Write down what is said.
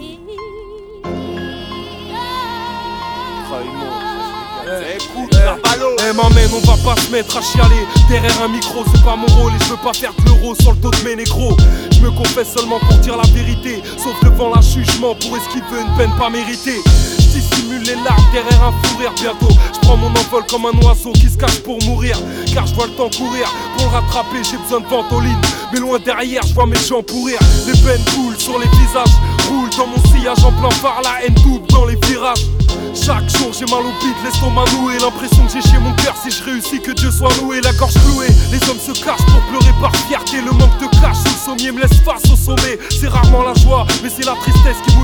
M'amène, on va pas se mettre à chialer derrière un micro, c'est pas mon rôle et je veux pas faire de l'euro sur le dos de mes négros. Je me confesse seulement pour dire la vérité, sauf devant la jugement pour esquiver une peine pas méritée. Je dissimule les larmes derrière un fou rire bientôt. Je prends mon envol comme un oiseau qui se cache pour mourir, car je vois le temps courir. Pour le rattraper j'ai besoin de ventoline, mais loin derrière je vois mes gens pourrir. Les peines coulent sur les visages, roulent dans mon sillage en plein phare, la haine double dans les virages. Chaque jour j'ai mal au bide, l'estomac noué. L'impression que j'ai chez mon cœur si je réussis, que Dieu soit loué. La gorge clouée, les hommes se cachent pour pleurer par fierté. Le manque de cash sous le sommier me laisse face au sommet. C'est rarement la joie, mais c'est la tristesse qui